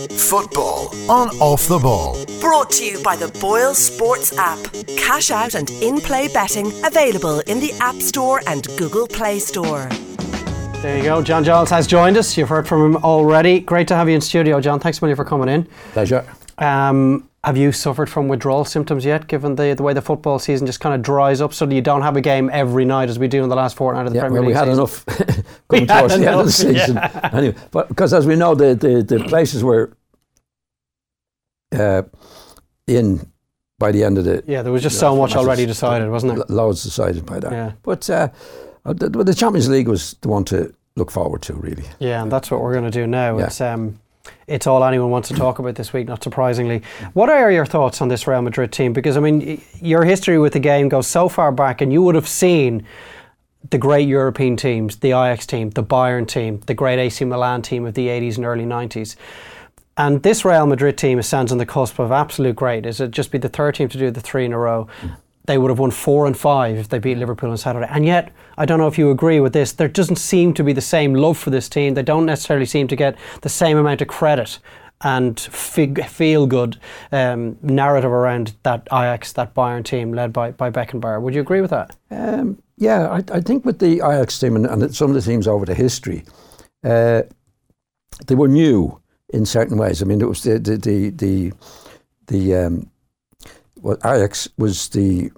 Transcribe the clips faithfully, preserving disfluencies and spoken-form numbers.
Football on Off the Ball. Brought to you by the Boyle Sports app. Cash out and in-play betting available in the App Store and Google Play Store. There you go. John Giles has joined us. You've heard from him already. Great to have you in studio, John. Thanks a million for coming in. Pleasure. Um, have you suffered from withdrawal symptoms yet, given the, the way the football season just kind of dries up so that you don't have a game every night as we do in the last fortnight of the yeah, Premier well, League we had season? enough coming towards the end of the season. Yeah. Anyway, but because as we know, the, the, the places were uh, in by the end of the... Yeah, there was just so much already decided, wasn't there? Loads decided by that. Yeah. But uh, the, the Champions League was the one to look forward to, really. Yeah, and that's what we're going to do now. Yeah. It's um, it's all anyone wants to talk about this week, not surprisingly. What are your thoughts on this Real Madrid team? Because, I mean, your history with the game goes so far back, and you would have seen the great European teams, the Ajax team, the Bayern team, the great A C Milan team of the eighties and early nineties. And this Real Madrid team stands on the cusp of absolute great. It'd just be the third team to do the three in a row. Mm. They would have won four and five if they beat Liverpool on Saturday. And yet, I don't know if you agree with this, there doesn't seem to be the same love for this team. They don't necessarily seem to get the same amount of credit and fig- feel good um, narrative around that Ajax, that Bayern team led by, by Beckenbauer. Would you agree with that? Um, yeah, I, I think with the Ajax team and, and some of the teams over the history, uh, they were new in certain ways. I mean, it was the the the the, the um, well, Ajax was the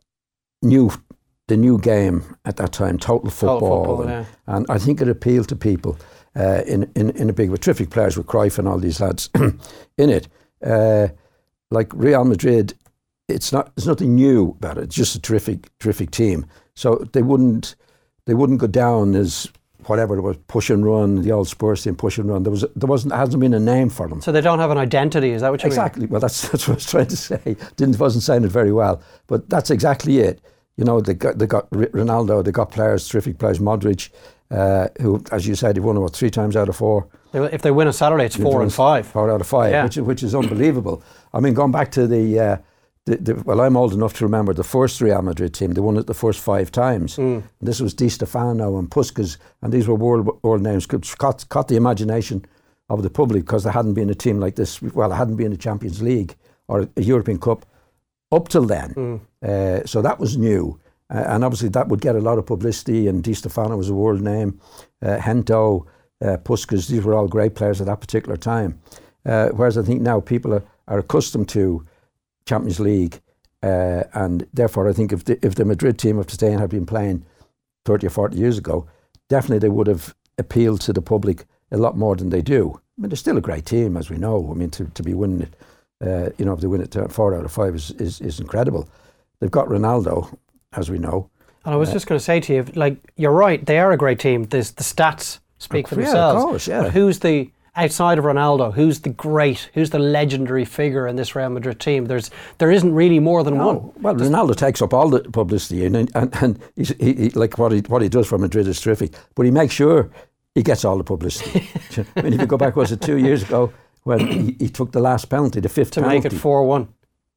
new the new game at that time, total football, total football and, yeah. and I think it appealed to people uh, in, in in a big way. Terrific players with Cruyff and all these lads in it. Uh, like Real Madrid, it's not there's nothing new about it. It's just a terrific terrific team. So they wouldn't they wouldn't go down as whatever it was, push and run, the old Spurs team, push and run. There was there wasn't hasn't been a name for them. So they don't have an identity, is that what you exactly. mean? Exactly. Well, that's that's what I was trying to say. Didn't wasn't saying it very well, but that's exactly it. You know, they got they got Ronaldo, they got players, terrific players, Modric, uh, who, as you said, they've won about three times out of four. If they win on Saturday, it's four and five. Four out of five, yeah. which which is unbelievable. I mean, going back to the. Uh, The, the, well, I'm old enough to remember the first Real Madrid team. They won it the first five times. Mm. This was Di Stefano and Puskas, and these were world world names. Caught, caught the imagination of the public because there hadn't been a team like this. Well, there hadn't been a Champions League or a European Cup up till then. Mm. Uh, so that was new, uh, and obviously that would get a lot of publicity. And Di Stefano was a world name. Uh, Hento, uh, Puskas, these were all great players at that particular time. Uh, whereas I think now people are, are accustomed to Champions League, uh, and therefore I think if the, if the Madrid team of today had been playing thirty or forty years ago, definitely they would have appealed to the public a lot more than they do. I mean, they're still a great team, as we know. I mean, to, to be winning it, uh, you know, if they win it to four out of five is, is, is incredible. They've got Ronaldo, as we know. And I was uh, just going to say to you, like, you're right, they are a great team. There's, the stats speak for yeah, themselves. Of course, yeah. But who's the... outside of Ronaldo, who's the great, who's the legendary figure in this Real Madrid team? There's, there isn't really more than no. one. Well, Just Ronaldo takes up all the publicity, and and, and he's, he, he, like what he what he does for Madrid is terrific. But he makes sure he gets all the publicity. I mean, if you go back, was it two years ago when he, he took the last penalty, the fifth to penalty, make it four one.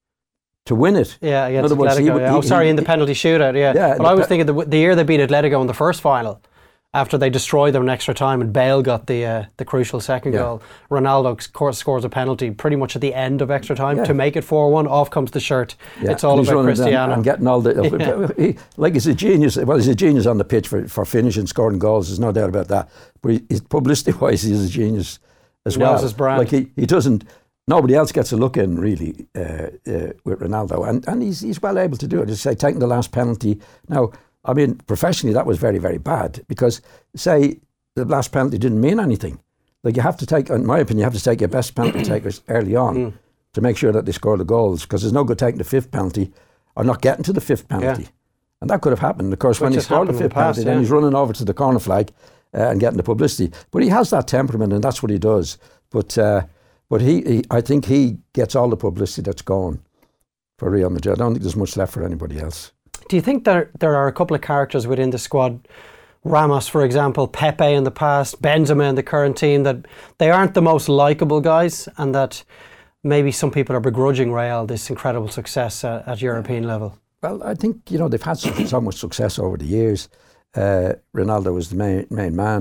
To win it. Yeah, against words, Atletico. Would, yeah. he, oh, sorry, he, in the penalty shootout. Yeah. yeah But I was pe- thinking the, the year they beat Atletico in the first final, after they destroyed them in extra time and Bale got the uh, the crucial second yeah. goal, Ronaldo sc- scores a penalty pretty much at the end of extra time yeah. to make it four one. Off comes the shirt. Yeah. It's all and about Cristiano. And getting all the... Yeah. He, like he's a genius. Well, he's a genius on the pitch for, for finishing, scoring goals. There's no doubt about that. But he, publicity-wise, he's a genius as he well. Knows his brand. Like he, he doesn't... Nobody else gets a look in, really, uh, uh, with Ronaldo. And and he's he's well able to do it. Just say, taking the last penalty. Now... I mean, professionally, that was very, very bad because, say, the last penalty didn't mean anything. Like, you have to take, in my opinion, you have to take your best penalty takers early on mm. to make sure that they score the goals, because there's no good taking the fifth penalty or not getting to the fifth penalty. Yeah. And that could have happened. Of course, Which when he scored the fifth the past, penalty, yeah. then he's running over to the corner flag uh, and getting the publicity. But he has that temperament, and that's what he does. But uh, but he, he, I think he gets all the publicity that's going for Real Madrid. I don't think there's much left for anybody else. Do you think there there are a couple of characters within the squad, Ramos, for example, Pepe in the past, Benzema in the current team, that they aren't the most likeable guys, and that maybe some people are begrudging Real this incredible success at, at European level? Well, I think, you know, they've had so, so much success over the years. Uh, Ronaldo was the main, main man,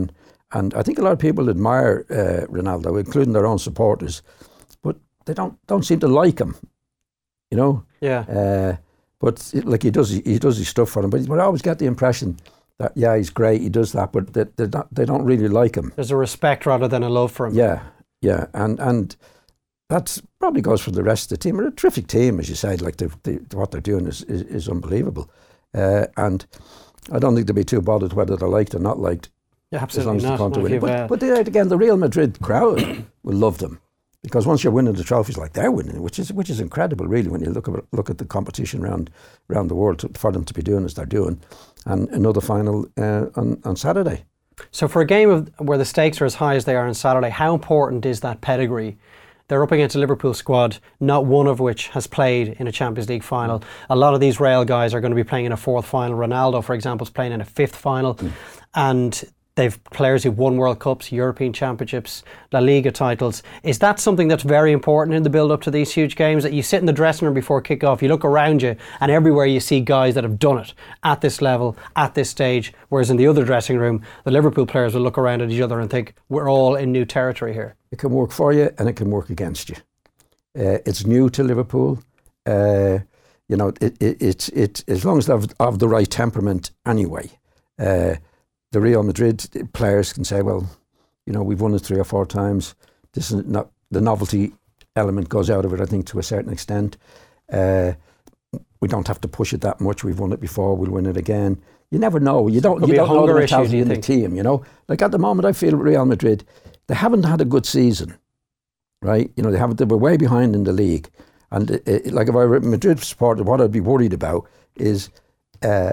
And I think a lot of people admire uh, Ronaldo, including their own supporters, but they don't don't seem to like him, you know. Yeah. Uh, but it, like he does, he does his stuff for him. But I always get the impression that yeah, he's great, he does that, but they they don't, they don't really like him. There's a respect rather than a love for him. Yeah, yeah, and and that probably goes for the rest of the team. They're a terrific team, as you said. Like the, the, what they're doing is is, is unbelievable, uh, and I don't think they'll be too bothered whether they're liked or not liked. Yeah, absolutely as long as not. they not win it. But, uh, but they, again, the Real Madrid crowd will love them, because once you're winning the trophies like they're winning, which is which is incredible, really, when you look at look at the competition around around the world to, for them to be doing as they're doing, and another final uh, on on Saturday. So for a game of where the stakes are as high as they are on Saturday, how important is that pedigree? They're up against a Liverpool squad, not one of which has played in a Champions League final. A lot of these Real guys are going to be playing in a fourth final. Ronaldo, for example, is playing in a fifth final. Mm. And they've players who've won World Cups, European Championships, La Liga titles. Is that something that's very important in the build-up to these huge games? That you sit in the dressing room before kick-off, you look around you, and everywhere you see guys that have done it at this level, at this stage, whereas in the other dressing room, the Liverpool players will look around at each other and think, we're all in new territory here. It can work for you and it can work against you. Uh, it's new to Liverpool. Uh, you know, it, it, it's it, as long as they're of, of the right temperament anyway. Uh, The Real Madrid players can say, well, you know, we've won it three or four times. This is not the novelty element goes out of it, I think, to a certain extent. Uh, we don't have to push it that much. We've won it before. We'll win it again. You never know. You don't. You don't know the mentality in the team. You know, like at the moment, I feel Real Madrid, they haven't had a good season, right? You know, they haven't. They were way behind in the league, and it, it, like if I were a Madrid supporter, what I'd be worried about is. Uh,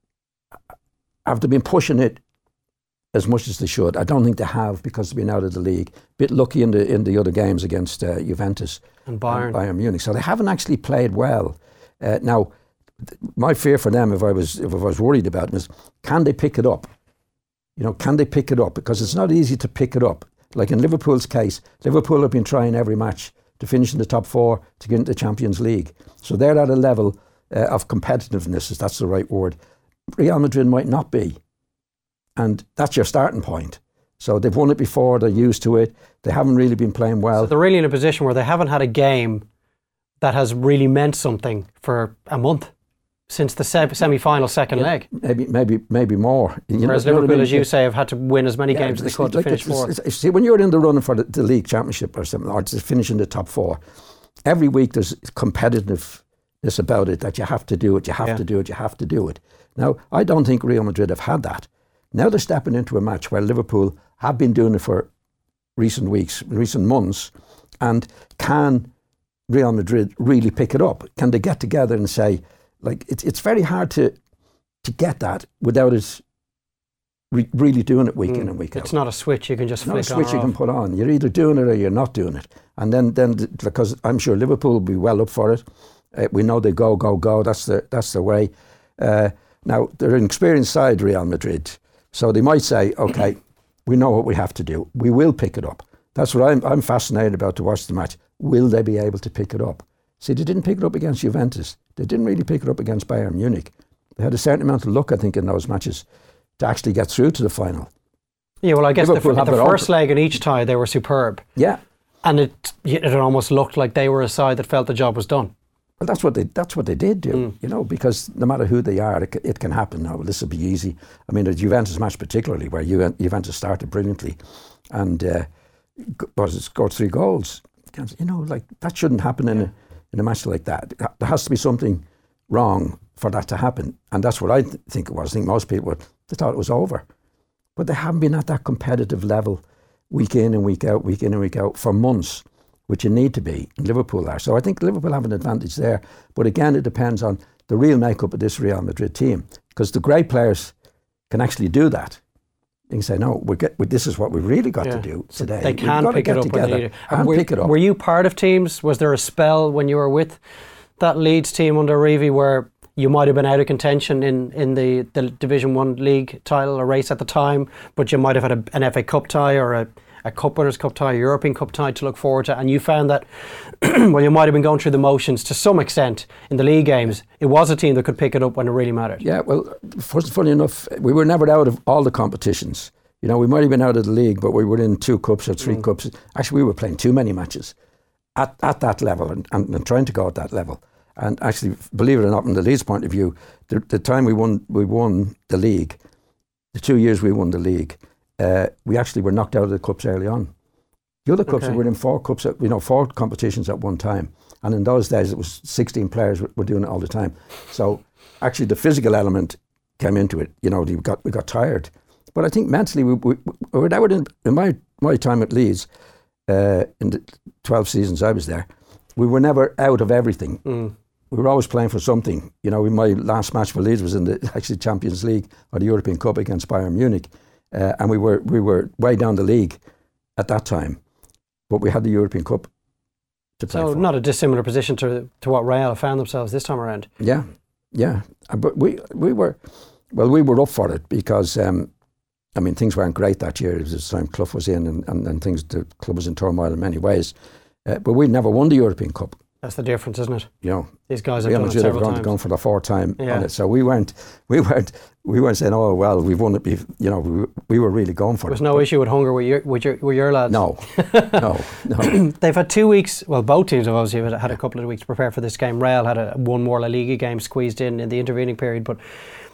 Have they been pushing it as much as they should? I don't think they have, because they've been out of the league. Bit lucky in the in the other games against uh, Juventus and Bayern. and Bayern Munich. So they haven't actually played well. Uh, now, th- my fear for them, if I was if I was worried about them, is can they pick it up? You know, can they pick it up? Because it's not easy to pick it up. Like in Liverpool's case, Liverpool have been trying every match to finish in the top four to get into the Champions League. So they're at a level uh, of competitiveness, if that's the right word. Real Madrid might not be, and that's your starting point. So they've won it before, they're used to it, they haven't really been playing well. So they're really in a position where they haven't had a game that has really meant something for a month since the semi-final second yeah, leg. Maybe maybe, maybe more. You Whereas know, Liverpool, you know I mean? as you say, have had to win as many yeah, games as they could to like finish it's, fourth. It's, see, when you're in the running for the, the league championship or something, or to finish in the top four, every week there's competitiveness about it, that you have to do it, you have yeah. to do it, you have to do it. Now, I don't think Real Madrid have had that. Now they're stepping into a match where Liverpool have been doing it for recent weeks, recent months, and can Real Madrid really pick it up? Can they get together and say, like, it's it's very hard to to get that without it re- really doing it week mm. in and week out. It's not a switch you can just it's flick not a switch on or you off. can put on. You're either doing it or you're not doing it. And then, then because I'm sure Liverpool will be well up for it. Uh, we know they go, go, go. That's the that's the way. Uh, now, they're an experienced side, Real Madrid. So they might say, okay, we know what we have to do. We will pick it up. That's what I'm, I'm fascinated about to watch the match. Will they be able to pick it up? See, they didn't pick it up against Juventus. They didn't really pick it up against Bayern Munich. They had a certain amount of luck, I think, in those matches to actually get through to the final. Yeah, well, I guess Liverpool the, the have first own. leg in each tie, they were superb. Yeah. And it it almost looked like they were a side that felt the job was done. Well, that's what they that's what they did do, mm. you know, because no matter who they are, it, it can happen. Now, this will be easy. I mean, the Juventus match particularly, where Ju- Juventus started brilliantly and uh, was it, scored three goals. You know, like that shouldn't happen in, yeah. a, in a match like that. There has to be something wrong for that to happen. And that's what I th- think it was. I think most people, they thought it was over. But they haven't been at that competitive level week in and week out, week in and week out for months, which you need to be, and Liverpool are. So I think Liverpool have an advantage there. But again, it depends on the real makeup of this Real Madrid team, because the great players can actually do that. You can say, no, we get, we, this is what we've really got yeah. to do today. They can pick it up when they need it. And were, pick it up. Were you part of teams? Was there a spell when you were with that Leeds team under Reevy where you might have been out of contention in, in the, the Division One league title or race at the time, but you might have had a, an F A Cup tie or a a Cup Winners' Cup tie, a European Cup tie to look forward to, and you found that, well, you might have been going through the motions to some extent in the league games. It was a team that could pick it up when it really mattered. Yeah, well, first, funny enough, we were never out of all the competitions. You know, we might have been out of the league, but we were in two cups or three mm. cups. Actually, we were playing too many matches at, at that level and, and, and trying to go at that level. And actually, believe it or not, from the Leeds point of view, the, the time we won we won the league, the two years we won the league, uh, we actually were knocked out of the cups early on. The other cups, okay. we were in four cups, at, you know, four competitions at one time. And in those days, it was sixteen players were doing it all the time. So actually, the physical element came into it. You know, we got we got tired. But I think mentally, we, we, we were never in, in my my time at Leeds, uh, in the twelve seasons I was there, we were never out of everything. Mm. We were always playing for something. You know, my last match for Leeds was in the actually Champions League or the European Cup against Bayern Munich, uh, and we were we were way down the league at that time, but we had the European Cup to play so for. Not a dissimilar position to to what Real found themselves this time around. Yeah, yeah, but we we were well, we were up for it because. Um, I mean, things weren't great that year. It was the time Clough was in and, and, and things, the club was in turmoil in many ways. Uh, but we never won the European Cup. That's the difference, isn't it? You know, these guys have Real done Madrid it several have times. gone for the fourth time yeah. on it. So we weren't, we weren't, we weren't saying, oh well, we've won it. You know, we, we were really going for there was it. no issue with hunger with your with your, with your lads. No, no, no. They've had two weeks. Well, both teams have obviously had a couple of weeks to prepare for this game. Real had a one more La Liga game squeezed in in the intervening period, but.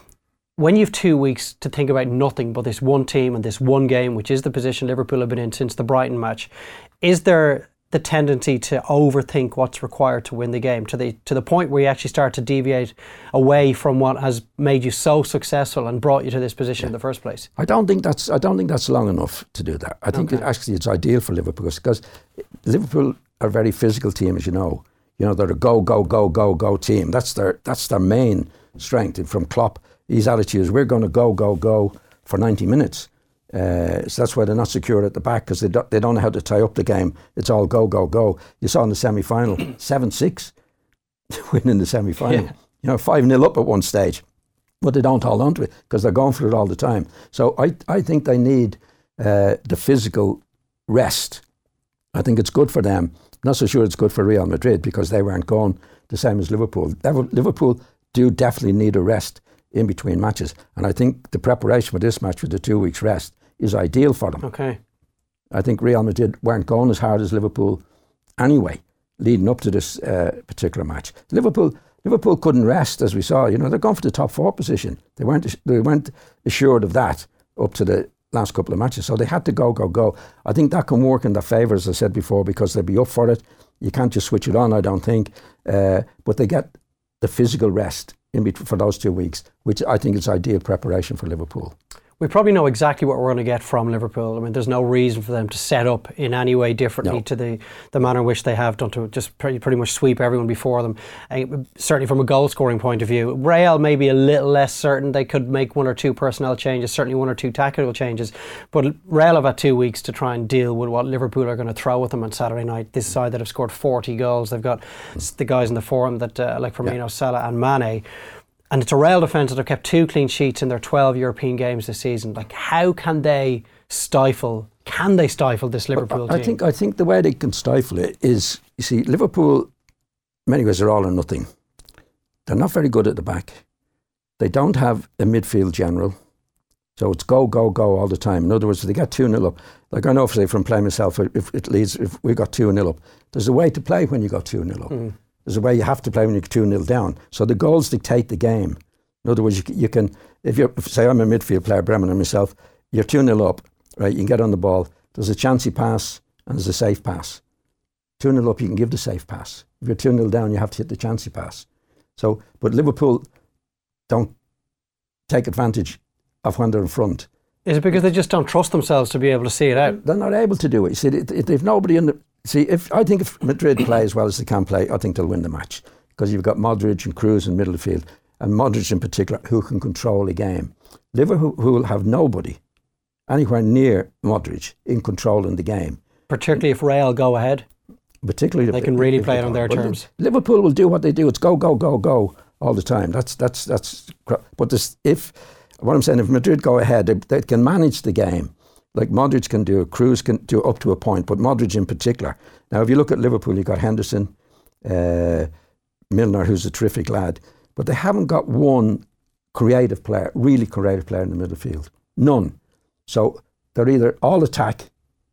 When you have two weeks to think about nothing but this one team and this one game, which is the position Liverpool have been in since the Brighton match, is there the tendency to overthink what's required to win the game to the to the point where you actually start to deviate away from what has made you so successful and brought you to this position yeah. in the first place? I don't think that's I don't think that's long enough to do that. I think okay. it actually it's ideal for Liverpool because Liverpool are a very physical team, as you know. You know, they're a go go go go go team. That's their that's their main strength. And from Klopp. His attitude is we're going to go, go, go for ninety minutes. Uh, so that's why they're not secure at the back because they, do, they don't know how to tie up the game. It's all go, go, go. You saw in the semi-final, seven six winning the semi-final. Yeah. You know, five nil up at one stage. But they don't hold on to it because they're going for it all the time. So I, I think they need uh, the physical rest. I think it's good for them. I'm not so sure it's good for Real Madrid because they weren't going the same as Liverpool. Liverpool do definitely need a rest in between matches. And I think the preparation for this match with the two weeks rest is ideal for them. Okay. I think Real Madrid weren't going as hard as Liverpool anyway, leading up to this uh, particular match. Liverpool Liverpool couldn't rest, as we saw. You know, they're going for the top four position. They weren't they weren't assured of that up to the last couple of matches. So they had to go, go, go. I think that can work in their favour, as I said before, because they'll be up for it. You can't just switch it on, I don't think. Uh, but they get the physical rest in between for those two weeks, which I think is ideal preparation for Liverpool. We probably know exactly what we're going to get from Liverpool. I mean, there's no reason for them to set up in any way differently no. to the, the manner in which they have done to just pretty, pretty much sweep everyone before them. And certainly from a goal scoring point of view. Real may be a little less certain. They could make one or two personnel changes, certainly one or two tactical changes. But Real have had two weeks to try and deal with what Liverpool are going to throw at them on Saturday night. This side that have scored forty goals. They've got the guys in the forum that uh, like Firmino, yeah. Salah and Mane. And it's a Real defence that have kept two clean sheets in their twelve European games this season. Like, how can they stifle, can they stifle this Liverpool I, I team? think I think the way they can stifle it is, you see, Liverpool, in many ways, are all or nothing. They're not very good at the back. They don't have a midfield general. So it's go, go, go all the time. In other words, if they get two nil up, like I know, say, from playing myself, if it leads, if we got two nil up, there's a way to play when you got two nil up. Mm. There's a way you have to play when you're two nil down. So the goals dictate the game. In other words, you, you can, if you're, if, say I'm a midfield player, Bremen and myself, you're two nil up, right? You can get on the ball. There's a chancy pass and there's a safe pass. two nil up, you can give the safe pass. If you're two nil down, you have to hit the chancy pass. So, but Liverpool don't take advantage of when they're in front. Is it because they just don't trust themselves to be able to see it out? They're not able to do it. You see, if they've nobody in the... See, if I think if Madrid play as well as they can play, I think they'll win the match. Because you've got Modric and Kroos in middle of the field, and Modric in particular, who can control a game. Liverpool who will have nobody anywhere near Modric in controlling the game. Particularly if Real go ahead. Particularly they if can they, really if play they it on their terms. Liverpool will do what they do. It's go, go, go, go all the time. That's that's that's. But this, if what I'm saying, if Madrid go ahead, they, they can manage the game. Like Modric can do it, Kroos can do it up to a point, but Modric in particular. Now, if you look at Liverpool, you've got Henderson, uh, Milner, who's a terrific lad, but they haven't got one creative player, really creative player in the middle field. None. So they're either all attack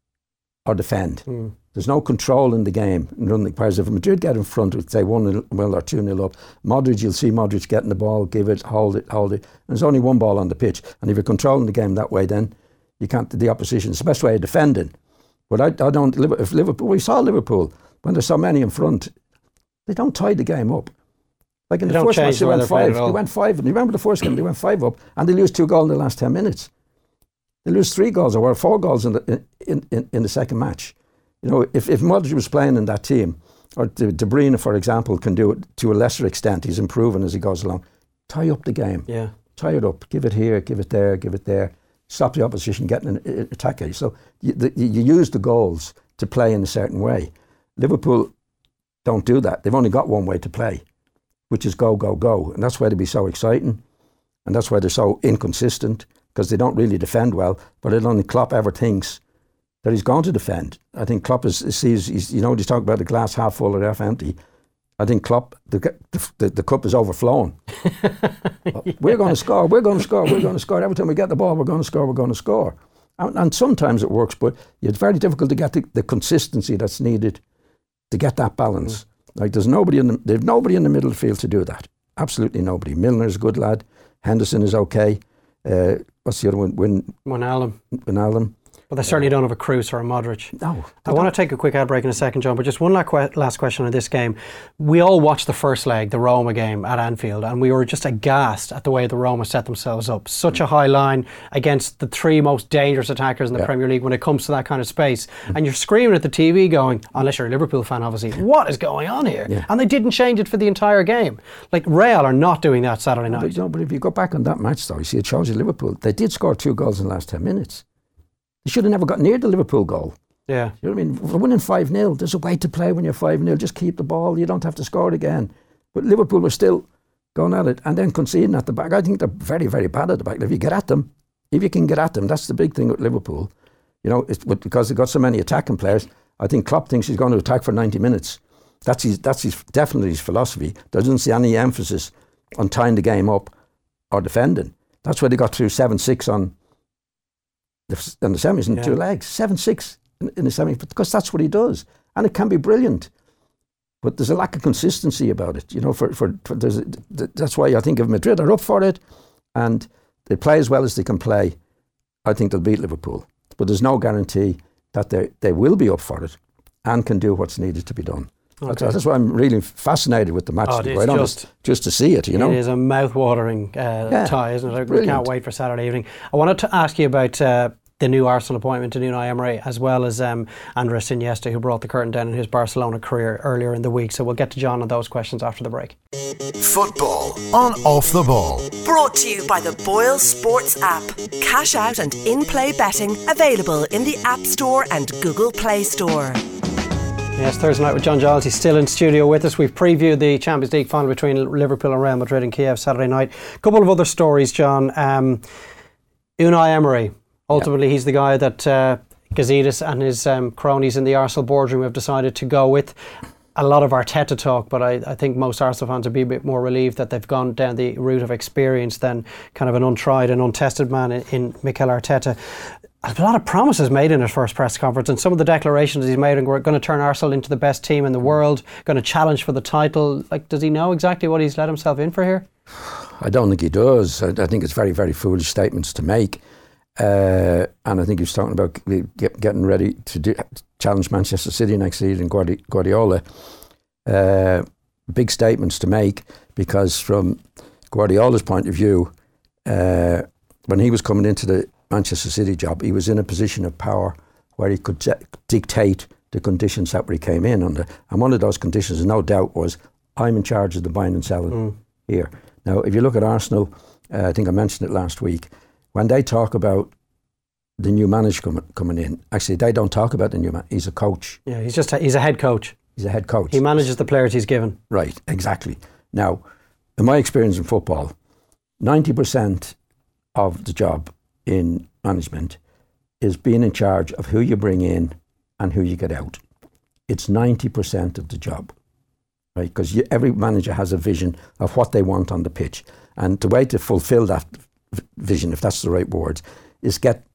or defend. Mm. There's no control in the game. Whereas if Madrid get in front with, say, one nil or two nil up, Modric, you'll see Modric getting the ball, give it, hold it, hold it. And there's only one ball on the pitch. And if you're controlling the game that way, then you can't, the opposition, it's the best way of defending. But I, I don't, if Liverpool, we saw Liverpool, when there's so many in front, they don't tie the game up. Like in they the don't first match, they the went five. They went five. And you remember the first game, they went five up, and they lose two goals in the last ten minutes. They lose three goals or four goals in the in, in, in the second match. You know, if, if Modric was playing in that team, or De, De Bruyne, for example, can do it to a lesser extent, he's improving as he goes along, tie up the game. Yeah. Tie it up. Give it here, give it there, give it there. Stop the opposition getting an attack at you. So you, the, you use the goals to play in a certain way. Liverpool don't do that. They've only got one way to play, which is go, go, go. And that's why they be so exciting. And that's why they're so inconsistent, because they don't really defend well. But I don't think Klopp ever thinks that he's going to defend. I think Klopp is, sees, he's, you know, he's talking about the glass half full or half empty. I think Klopp, the, the, the cup is overflowing. yeah. We're going to score, we're going to score, we're going to score. Every time we get the ball, we're going to score, we're going to score. And, and sometimes it works, but it's very difficult to get the, the consistency that's needed to get that balance. Mm. Like there's nobody in the, there's nobody in the middle of the field to do that. Absolutely nobody. Milner's a good lad. Henderson is okay. Uh, what's the other one? Win, Wijnaldum. Wijnaldum. But they certainly don't have a Kroos or a Modric. No. I want to take a quick ad break in a second, John, but just one last question on this game. We all watched the first leg, the Roma game at Anfield, and we were just aghast at the way the Roma set themselves up. Such a high line against the three most dangerous attackers in the yeah. Premier League when it comes to that kind of space. Mm. And you're screaming at the T V going, unless you're a Liverpool fan, obviously, what is going on here? Yeah. And they didn't change it for the entire game. Like, Real are not doing that Saturday night. But, you know, but if you go back on that match, though, you see it shows you Liverpool, they did score two goals in the last ten minutes. They should have never got near the Liverpool goal. Yeah. You know what I mean? We're winning five nil. There's a way to play when you're five nil. Just keep the ball. You don't have to score it again. But Liverpool were still going at it and then conceding at the back. I think they're very, very bad at the back. If you get at them, if you can get at them, that's the big thing with Liverpool. You know, it's, because they've got so many attacking players, I think Klopp thinks he's going to attack for ninety minutes. That's his, that's his, definitely his philosophy. There doesn't see any emphasis on tying the game up or defending. That's why they got through seven six on The, and the semis in yeah. two legs, seven six in, in the semis, because that's what he does, and it can be brilliant. But there's a lack of consistency about it, you know. For for, for there's a, that's why I think if Madrid are up for it, and they play as well as they can play, I think they'll beat Liverpool. But there's no guarantee that they they will be up for it and can do what's needed to be done. Okay. That's, that's why I'm really fascinated with the match. Oh, to go just, just to see it, you know. It is a mouth-watering uh, yeah, tie, isn't it? Brilliant. We can't wait for Saturday evening. I wanted to ask you about uh, the new Arsenal appointment to Unai Emery, as well as um, Andres Iniesta, who brought the curtain down in his Barcelona career earlier in the week. So we'll get to John on those questions after the break. Football on Off the Ball. Brought to you by the Boyle Sports app. Cash out and in-play betting available in the App Store and Google Play Store. Yes, Thursday night with John Giles. He's still in studio with us. We've previewed the Champions League final between Liverpool and Real Madrid in Kiev Saturday night. A couple of other stories, John. Um, Unai Emery. Ultimately, yeah. he's the guy that uh, Gazidis and his um, cronies in the Arsenal boardroom have decided to go with. A lot of Arteta talk, but I, I think most Arsenal fans would be a bit more relieved that they've gone down the route of experience than kind of an untried and untested man in, in Mikel Arteta. A lot of promises made in his first press conference, and some of the declarations he's made, and we're going to turn Arsenal into the best team in the world, going to challenge for the title. Like, does he know exactly what he's let himself in for here? I don't think he does. I, I think it's very, very foolish statements to make. Uh, and I think he was talking about get, getting ready to do, challenge Manchester City next season, Guardi, Guardiola. Uh, big statements to make, because from Guardiola's point of view, uh, when he was coming into the Manchester City job, he was in a position of power where he could de- dictate the conditions that he came in under. And one of those conditions, no doubt, was I'm in charge of the buying and selling mm. here. Now, if you look at Arsenal, uh, I think I mentioned it last week, when they talk about the new manager com- coming in, actually they don't talk about the new man. He's a coach. Yeah, he's just a, he's a head coach. He's a head coach. He manages the players he's given. Right, exactly. Now, in my experience in football, ninety percent of the job in management is being in charge of who you bring in and who you get out. It's ninety percent of the job, right? Because every manager has a vision of what they want on the pitch. And the way to fulfill that v- vision, if that's the right word, is get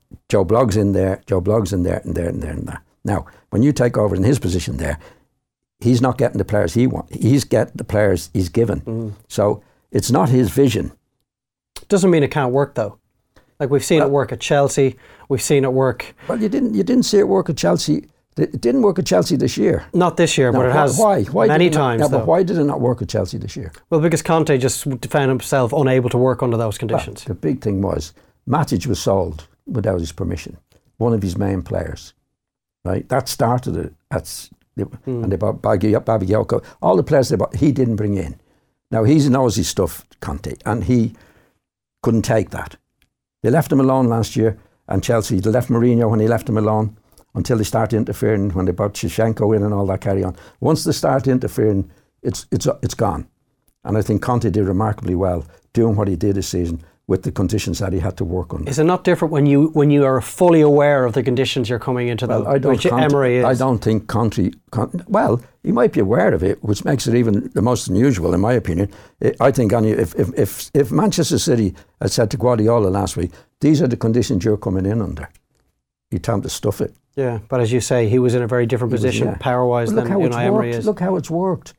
Joe Blogg's in there, Joe Blogg's in there, and there, and there, and there. Now, when you take over in his position there, he's not getting the players he wants. He's getting the players he's given. Mm. So it's not his vision. Doesn't mean it can't work, though. Like we've seen well, it work at Chelsea. We've seen it work. Well, you didn't. You didn't see it work at Chelsea. It didn't work at Chelsea this year. Not this year, no, but it has why? Why many did it times. Not, no, though. But why did it not work at Chelsea this year? Well, because Conte just found himself unable to work under those conditions. Well, the big thing was Matic was sold without his permission. One of his main players, right? That started it. That's mm. and they bought Bagayoko. All the players they bought, he didn't bring in. Now he knows his stuff, Conte, and he couldn't take that. They left him alone last year, and Chelsea, they left Mourinho when they left him alone until they started interfering, when they brought Shevchenko in and all that carry on. Once they start interfering, it's it's it's gone. And I think Conte did remarkably well doing what he did this season with the conditions that he had to work under. Is it not different when you when you are fully aware of the conditions you're coming into, well, the, I don't which Conte, Emery is? I don't think Conte, Conte... Well, he might be aware of it, which makes it even the most unusual, in my opinion. I think if if if, if Manchester City had said to Guardiola last week, these are the conditions you're coming in under, he'd tell him to stuff it. Yeah, but as you say, he was in a very different he position was, yeah. power-wise than Unai Emery is. Look how it's worked.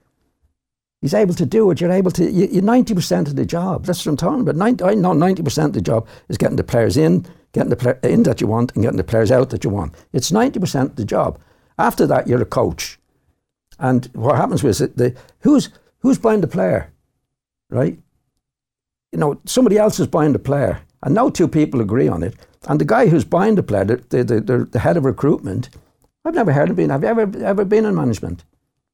He's able to do it. You're able to. You, you're ninety percent of the job. That's what I'm talking about. ninety, I know ninety percent of the job is getting the players in, getting the player in that you want, and getting the players out that you want. It's ninety percent of the job. After that, you're a coach. And what happens is that the who's who's buying the player, right? You know, somebody else is buying the player, and no two people agree on it. And the guy who's buying the player, the the, the, the head of recruitment, I've never heard of him. Have you ever ever been in management?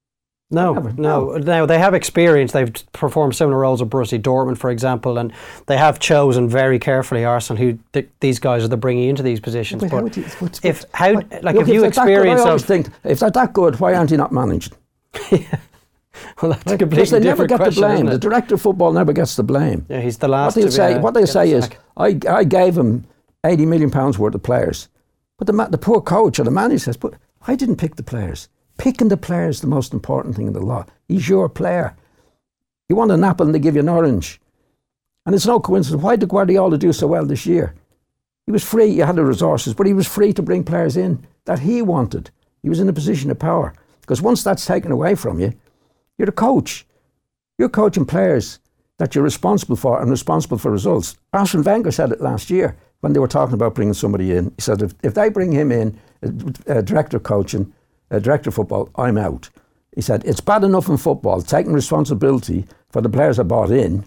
No, Never, no, no. Now they have experience. They've performed similar roles at Borussia Dortmund, for example, and they have chosen very carefully Arsenal who th- these guys are the bringing into these positions. But, but how you, what's, if what's, how what, like look, if you if experience, good, I always of, think if they're that good, why aren't they not managing? yeah. Well, that's a completely because they never different get question, the blame. isn't it? The director of football never gets the blame. Yeah, he's the last. What they say, be, uh, what they say the is, I I gave him eighty million pounds worth of players, but the ma- the poor coach or the manager says, but I didn't pick the players. Picking the player is the most important thing in the lot. He's your player. You want an apple and they give you an orange. And it's no coincidence. Why did Guardiola do so well this year? He was free, he had the resources, but he was free to bring players in that he wanted. He was in a position of power. Because once that's taken away from you, you're the coach. You're coaching players that you're responsible for and responsible for results. Arsene Wenger said it last year when they were talking about bringing somebody in. He said, if, if they bring him in, a, a director of coaching, a director of football, I'm out. He said, it's bad enough in football taking responsibility for the players I brought in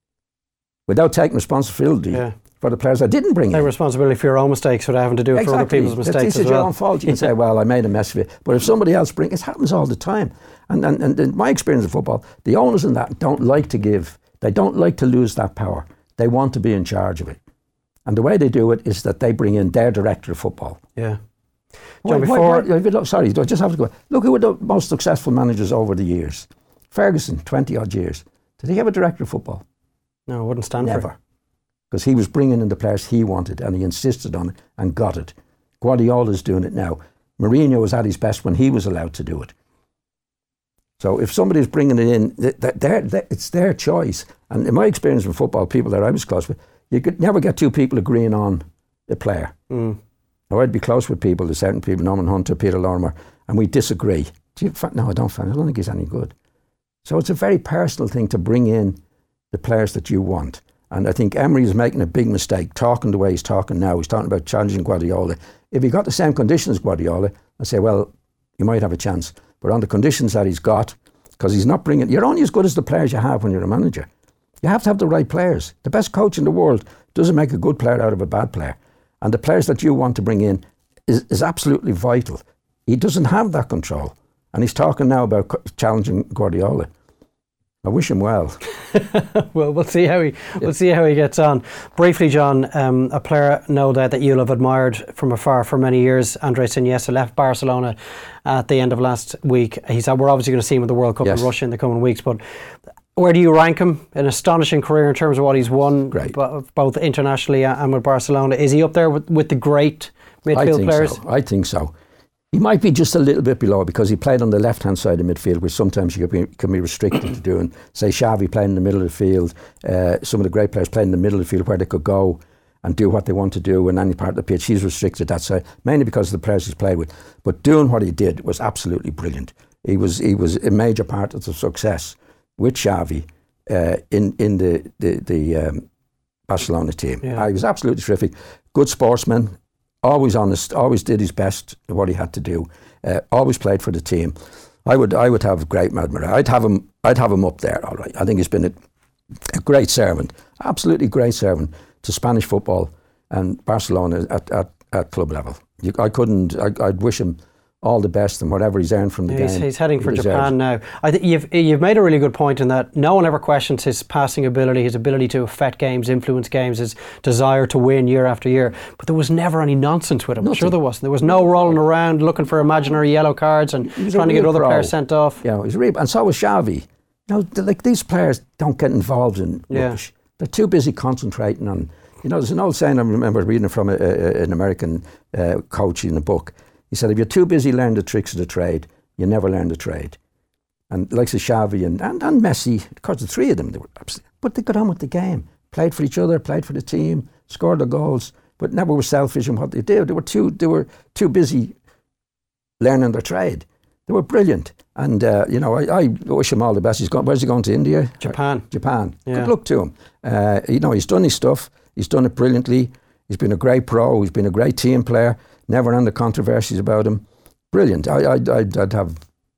without taking responsibility yeah. for the players I didn't bring Take in. responsibility for your own mistakes without having to do it exactly. for other people's mistakes this as is well. your own fault. You can say, well, I made a mess of it. But if somebody else brings, it happens all the time. And, and, and in my experience of football, the owners in that don't like to give, they don't like to lose that power. They want to be in charge of it. And the way they do it is that they bring in their director of football. Yeah. Why, John, before why, why, look, sorry, I just have to go. Look who were the most successful managers over the years. Ferguson, twenty odd years. Did he have a director of football? No, it wouldn't stand Never. for it. Because he was bringing in the players he wanted and he insisted on it and got it. Guardiola's doing it now. Mourinho was at his best when he was allowed to do it. So if somebody's bringing it in, they're, they're, they're, it's their choice. And in my experience with football, people that I was close with, you could never get two people agreeing on a player. Mm. Now, I'd be close with people, there's certain people, Norman Hunter, Peter Lorimer, and we disagree. Do you, no, I don't, I don't think he's any good. So it's a very personal thing to bring in the players that you want. And I think Emery is making a big mistake, talking the way he's talking now. He's talking about challenging Guardiola. If he got the same conditions as Guardiola, I'd say, well, you might have a chance. But on the conditions that he's got, because he's not bringing, you're only as good as the players you have when you're a manager. You have to have the right players. The best coach in the world doesn't make a good player out of a bad player. And the players that you want to bring in is, is absolutely vital. He doesn't have that control. And he's talking now about co- challenging Guardiola. I wish him well. Well, we'll see how he we'll see how he gets on. Briefly, John, um, a player no doubt that you'll have admired from afar for many years, Andres Iniesta, left Barcelona at the end of last week. He's we're obviously going to see him at the World Cup yes. in Russia in the coming weeks, but where do you rank him? An astonishing career in terms of what he's won, Great. b- both internationally and with Barcelona. Is he up there with, with the great midfield I think players? So. I think so. He might be just a little bit below because he played on the left-hand side of midfield, which sometimes you can be, can be restricted to doing. Say Xavi playing in the middle of the field, uh, some of the great players playing in the middle of the field where they could go. and do what they want to do in any part of the pitch. He's restricted that side, mainly because of the players he's played with. But doing what he did was absolutely brilliant. He was he was a major part of the success with Xavi uh, in in the the, the um, Barcelona team. Yeah. Uh, he was absolutely terrific. Good sportsman, always honest, always did his best at what he had to do. Uh, always played for the team. I would I would have great admiration. I'd have him I'd have him up there. All right. I think he's been a, a great servant, absolutely great servant to Spanish football and Barcelona at at, at club level. You, I couldn't. I, I'd wish him all the best and whatever he's earned from the yeah, he's, game. he's heading he for deserves. Japan now. I think you've you've made a really good point in that no one ever questions his passing ability, his ability to affect games, influence games, his desire to win year after year. But there was never any nonsense with him. Nothing. Sure there wasn't. There was no rolling around looking for imaginary yellow cards and trying to get other pro. players sent off. Yeah, he's real, and so was Xavi. You know, like these players don't get involved in Yeah. rubbish. They're too busy concentrating on. You know, there's an old saying I remember reading from a, a, an American uh, coach in a book. He said, if you're too busy learning the tricks of the trade, you never learn the trade. And like the Xavi and, and, and Messi, of course the three of them, they were absolutely, but they got on with the game. Played for each other, played for the team, scored the goals, but never were selfish in what they did. They were too, they were too busy learning their trade. They were brilliant. And, uh, you know, I, I wish him all the best. He's gone, where's he going to, India? Japan. Japan. Yeah. Good luck to him. Uh, you know, he's done his stuff. He's done it brilliantly. He's been a great pro. He's been a great team player. Never under controversies about him. Brilliant. I, I'd, I'd, I'd have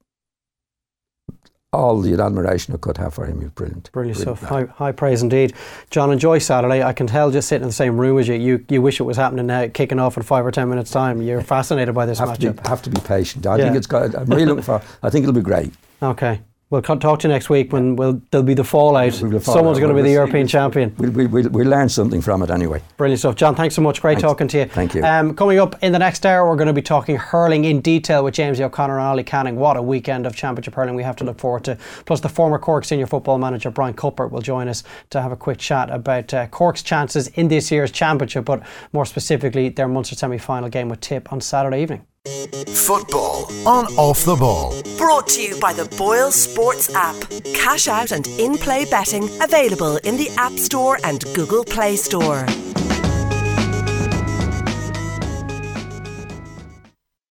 all the admiration I could have for him. He was brilliant. Brilliant, brilliant stuff. High, high praise indeed. John, enjoy Saturday. I can tell just sitting in the same room as you, you, you wish it was happening now, kicking off in five or ten minutes' time. You're fascinated by this have matchup. To be, have to be patient. I Yeah. think it's got. I'm really looking for. I think it'll be great. Okay. We'll co- talk to you next week when we'll, there'll be the fallout. We'll fall Someone's out. going to be We'll the see. European champion. We'll, we'll, we'll, we'll learn something from it anyway. Brilliant stuff. John, thanks so much. Great Thanks. talking to you. Thank you. Um, coming up in the next hour, we're going to be talking hurling in detail with James O'Connor and Ollie Canning. What a weekend of championship hurling we have to look forward to. Plus, the former Cork senior football manager Brian Cuthbert will join us to have a quick chat about uh, Cork's chances in this year's championship, but more specifically their Munster semi-final game with Tip on Saturday evening. Football on Off the Ball. Brought to you by the Boyle Sports app. Cash out and in-play betting available in the App Store and Google Play Store.